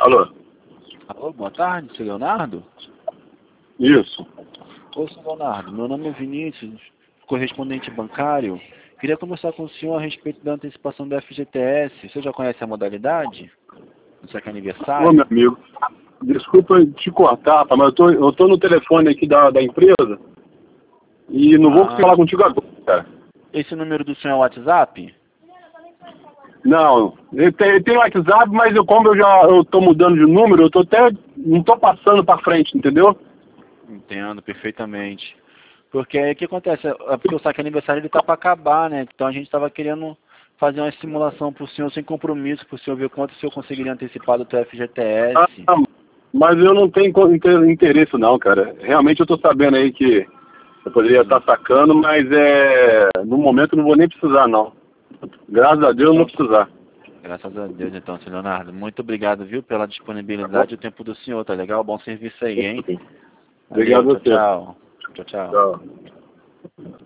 Alô? Alô, boa tarde, seu Leonardo? Isso. Ô, seu Leonardo, meu nome é Vinícius, correspondente bancário. Queria conversar com o senhor a respeito da antecipação do FGTS. O senhor já conhece a modalidade? No seu Ô, aniversário? meu amigo, desculpa te cortar, tá? Mas eu tô no telefone aqui da empresa e não vou conseguir falar contigo agora, cara. Esse número do senhor é o WhatsApp? Não, tem WhatsApp, mas como eu tô mudando de número, não tô passando pra frente, entendeu? Entendo perfeitamente. Porque aí o que acontece? É porque o saque aniversário ele tá para acabar, né? Então a gente estava querendo fazer uma simulação para o senhor sem compromisso, para o senhor ver quanto o senhor conseguiria antecipar do teu FGTS. Mas eu não tenho interesse não, cara. Realmente eu tô sabendo aí que eu poderia estar sacando, mas no momento eu não vou nem precisar não. Graças a Deus eu não vou precisar. Graças a Deus, então, senhor Leonardo. Muito obrigado, viu, pela disponibilidade e o tempo do senhor, tá legal? Bom serviço aí, hein? Obrigado Valeu, a você. tchau, tchau. Tchau, tchau. Tchau.